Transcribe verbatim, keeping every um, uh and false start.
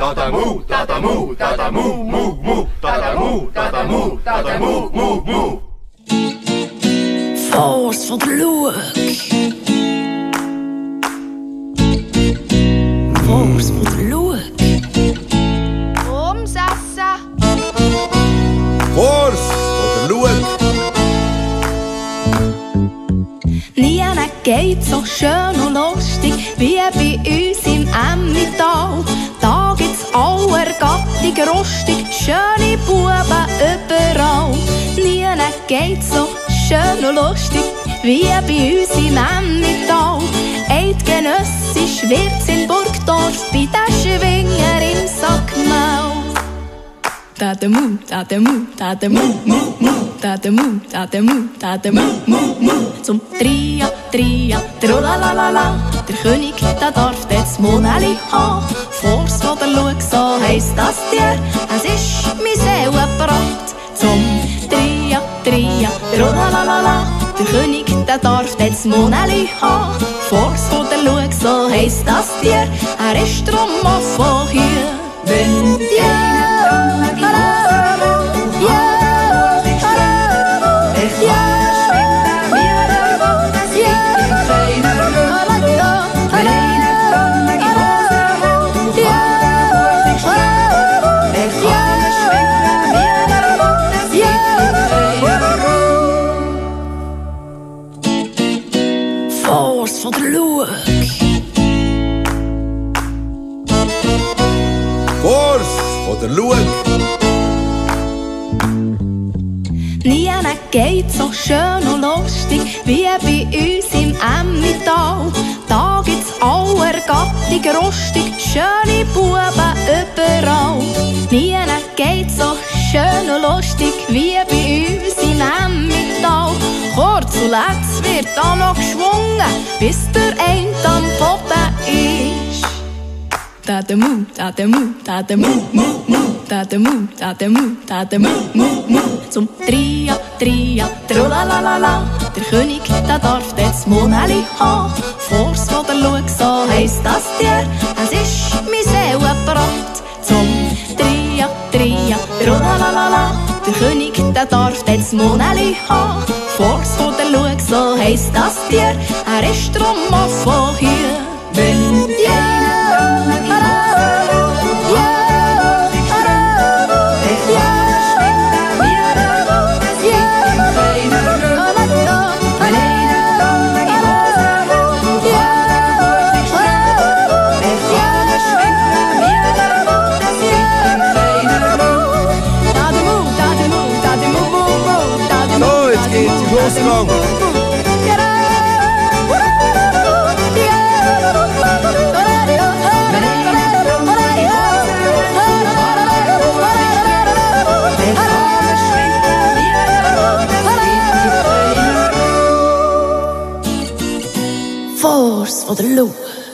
Tatamu, tatamu, tatamu, mu, mu, tatamu, tatamu, tatamu, mu, mu. Force van der Look. Force van der Look. Om Sassa. Force van der Look. Nie geht so schön und lustig wie bei uns im Emmental. Da gibt's aller Gattung rustig, schöne Buben überall. Nie geht so schön und lustig wie bei uns im Emmental. Eidgenössisch wird's in Burgdorf bei den Schwinger im Sackmaul. Tademu, tademu, tademu, mu, mu, tademu, tademu, tademu, mu, mu. Zum Tria, Tria, Trolalalala. Der König, der darf das Moneli haben. Force von der Look, so heisst das Tier. Es ist mein Seelenbrot. Zum Tria, Tria, Trolalalala. Der König, der darf das Moneli haben. Force von der Look, so heisst das Tier. Er ist drum auch von hier. Wenn die Force van der Look. Force van der Look. Nie geht so schön und lustig wie bei uns im Emmental. Da gibt's aller Gattung rustig, schöne Buben überall. Nie geht so schön und lustig wie bei uns im Emmental. Kurz und letzt wird da noch geschwungen, bis der eine am Boden ist. Tademu, tademu, tademu, mu, mu, tademu, tademu, tademu, mu, mu. Zum Tria, Tria, Trolalalala. Der König, der darf das Moneli haben. Force von der Look, so heisst das Tier. Es ist mein Seelenbrot. Zum Tria, Tria, Trolalalala. Der König, der darf das Moneli haben. Force von der Look, so heisst das Tier. Er ist drum auch von hier. Wenn die Losgang. Force van der Look.